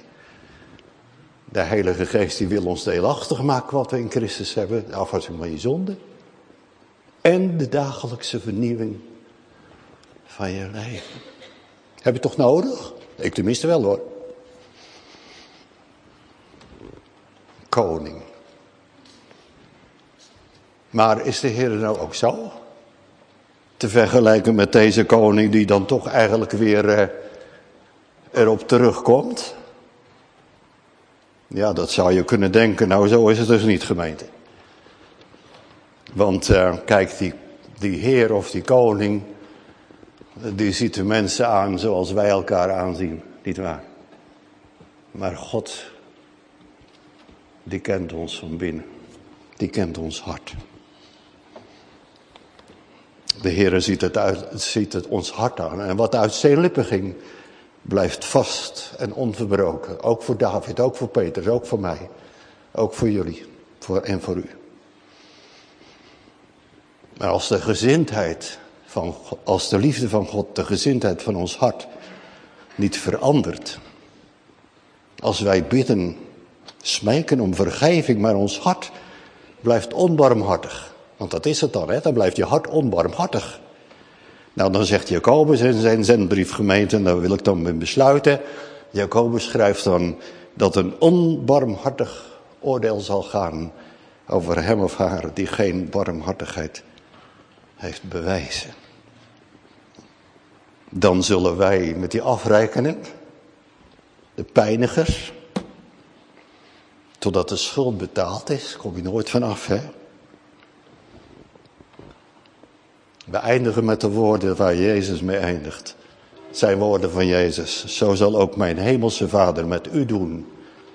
De Heilige Geest die wil ons deelachtig maken wat we in Christus hebben. De afwassing van je zonde. En de dagelijkse vernieuwing van je leven. Heb je toch nodig? Ik tenminste wel hoor. Koning. Maar is de Heer nou ook zo? Te vergelijken met deze koning die dan toch eigenlijk weer erop terugkomt? Ja, dat zou je kunnen denken. Nou, zo is het dus niet, gemeente. Want kijk, die Heer of die koning, die ziet de mensen aan zoals wij elkaar aanzien, nietwaar? Maar God, die kent ons van binnen. Die kent ons hart. De Heer ziet het ons hart aan. En wat uit zijn lippen ging, blijft vast en onverbroken. Ook voor David, ook voor Petrus, ook voor mij. Ook voor jullie en voor u. Maar als de liefde van God, de gezindheid van ons hart niet verandert. Als wij bidden, smeken om vergeving, maar ons hart blijft onbarmhartig. Want dat is het dan, hè? Dan blijft je hart onbarmhartig. Nou, dan zegt Jacobus in zijn zendbrief, gemeente, en daar wil ik dan mee besluiten. Jacobus schrijft dan dat een onbarmhartig oordeel zal gaan over hem of haar die geen barmhartigheid heeft bewijzen. Dan zullen wij met die afrekenen, de pijnigers, totdat de schuld betaald is, kom je nooit vanaf, hè? We eindigen met de woorden waar Jezus mee eindigt. Het zijn woorden van Jezus. Zo zal ook mijn hemelse Vader met u doen.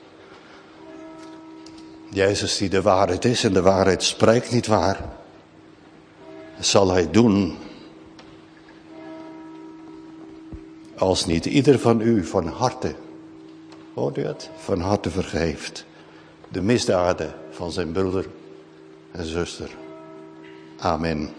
Jezus die de waarheid is en de waarheid spreekt, niet waar? Zal hij doen. Als niet ieder van u van harte, hoort u het? Van harte vergeeft. De misdaden van zijn broeder en zuster. Amen.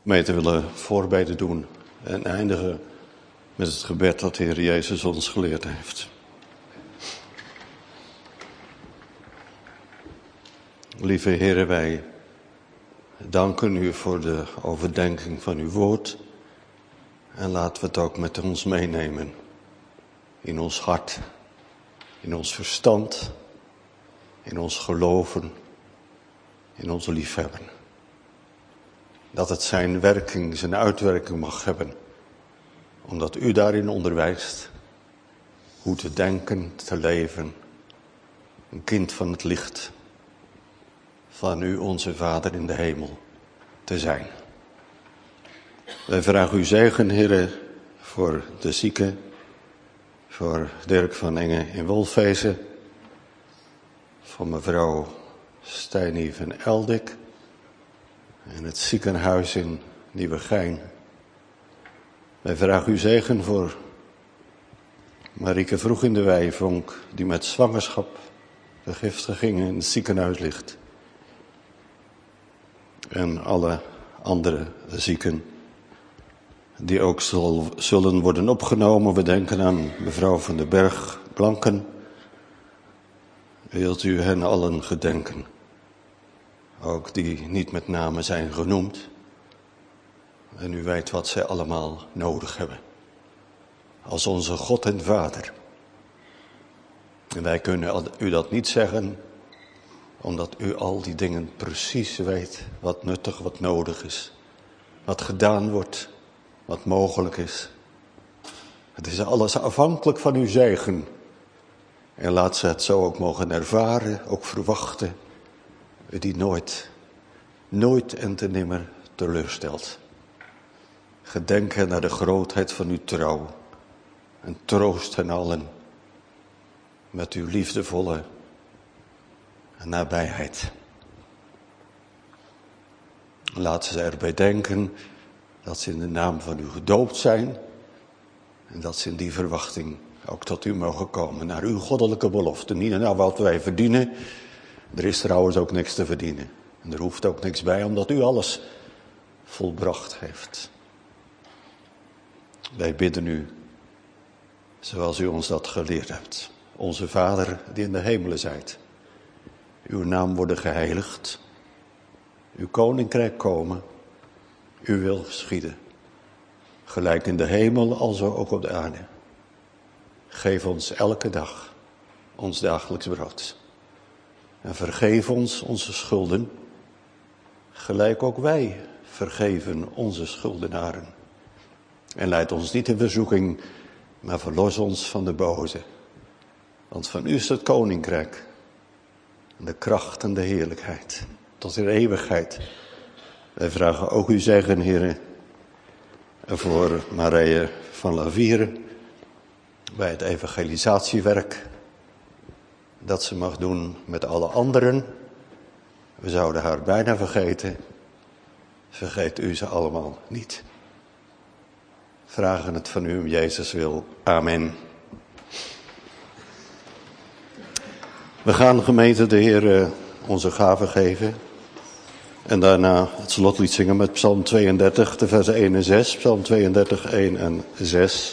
mee te willen voorbeden doen en eindigen met het gebed dat de Heer Jezus ons geleerd heeft. Lieve Heere, wij danken u voor de overdenking van uw woord. En laten we het ook met ons meenemen. In ons hart, in ons verstand, in ons geloven, in ons liefhebben. Dat het zijn werking, zijn uitwerking mag hebben. Omdat u daarin onderwijst hoe te denken, te leven. Een kind van het licht. Van u, onze Vader in de hemel, te zijn. Wij vragen uw zegen, Heere, voor de zieken, voor Dirk van Engen in Wolfezen, voor mevrouw Stijnie van Eldik en het ziekenhuis in Nieuwegein. Wij vragen uw zegen voor Marieke Vroeg in de Weivonk, die met zwangerschap, vergiftiging in het ziekenhuis ligt. En alle andere zieken die ook zullen worden opgenomen. We denken aan mevrouw van den Berg, Blanken. Wilt u hen allen gedenken. Ook die niet met name zijn genoemd. En u weet wat zij allemaal nodig hebben. Als onze God en Vader. En wij kunnen u dat niet zeggen, omdat u al die dingen precies weet wat nuttig, wat nodig is. Wat gedaan wordt, wat mogelijk is. Het is alles afhankelijk van uw zegen. En laat ze het zo ook mogen ervaren, ook verwachten. Die nooit en te nimmer teleurstelt. Gedenken naar de grootheid van uw trouw. En troost hen allen met uw liefdevolle nabijheid. Laat ze erbij denken dat ze in de naam van u gedoopt zijn. En dat ze in die verwachting ook tot u mogen komen. Naar uw goddelijke belofte. Niet naar wat wij verdienen. Er is trouwens ook niks te verdienen. En er hoeft ook niks bij, omdat u alles volbracht heeft. Wij bidden u, zoals u ons dat geleerd hebt. Onze Vader die in de hemelen zijt. Uw naam worden geheiligd. Uw koninkrijk komen. Uw wil geschieden. Gelijk in de hemel, alzo ook op de aarde. Geef ons elke dag ons dagelijks brood. En vergeef ons onze schulden. Gelijk ook wij vergeven onze schuldenaren. En leid ons niet in verzoeking, maar verlos ons van de boze. Want van u is het koninkrijk. De kracht en de heerlijkheid. Tot in eeuwigheid. Wij vragen ook uw zegen, Heere. Voor Marije van Lavieren. Bij het evangelisatiewerk. Dat ze mag doen met alle anderen. We zouden haar bijna vergeten. Vergeet u ze allemaal niet. Vragen het van u om Jezus wil. Amen. We gaan gemeente de Heer onze gave geven. En daarna het slotlied zingen met Psalm 32, de versen 1 en 6. Psalm 32, 1 en 6.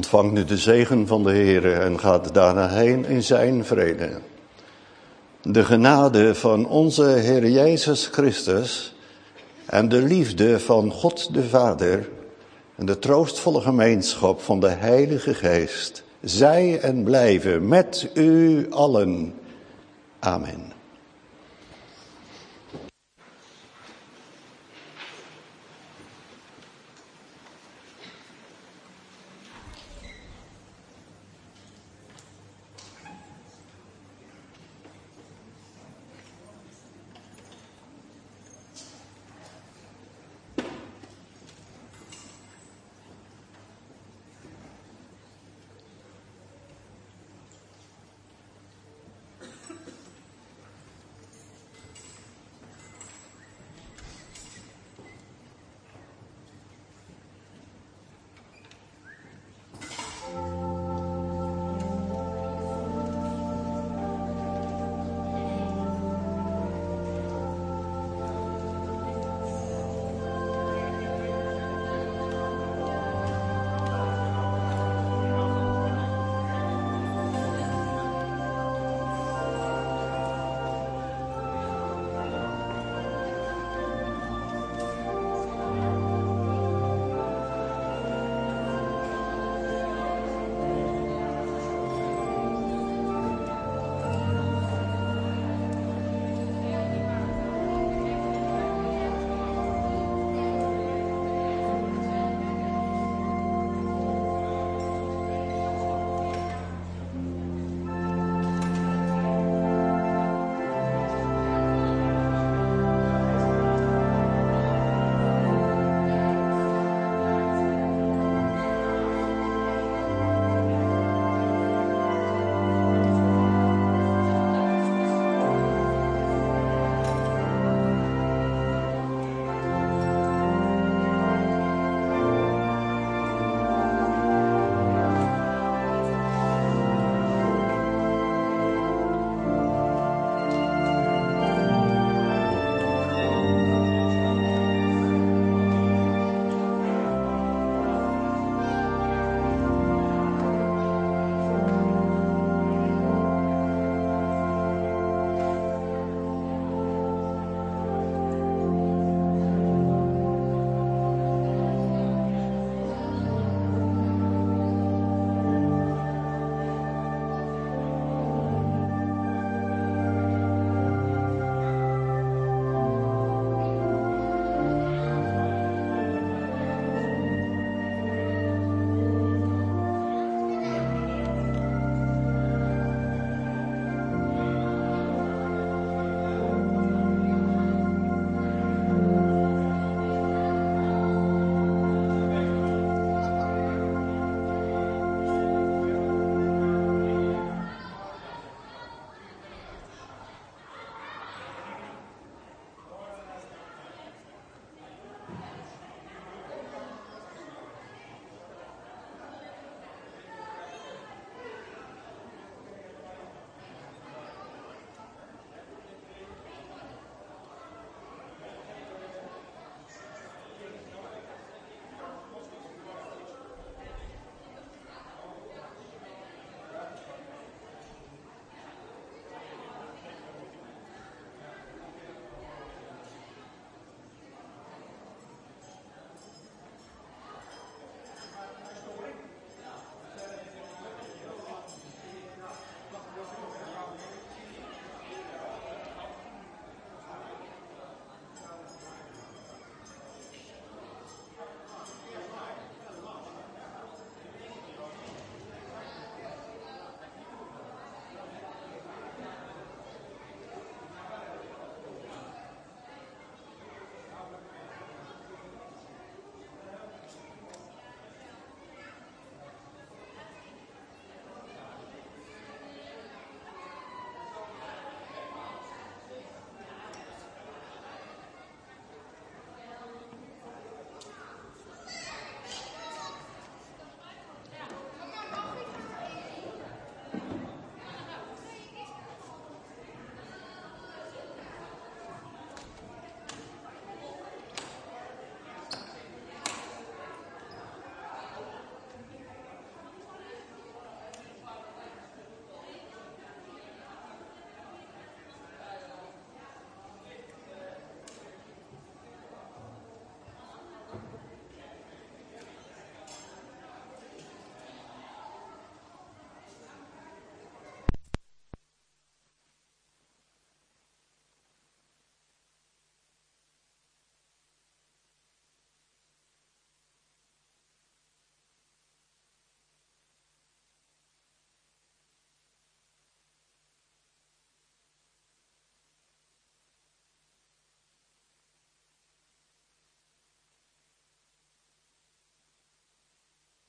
Ontvang nu de zegen van de Heere en gaat daarna heen in zijn vrede. De genade van onze Heer Jezus Christus en de liefde van God de Vader en de troostvolle gemeenschap van de Heilige Geest zij en blijven met u allen. Amen.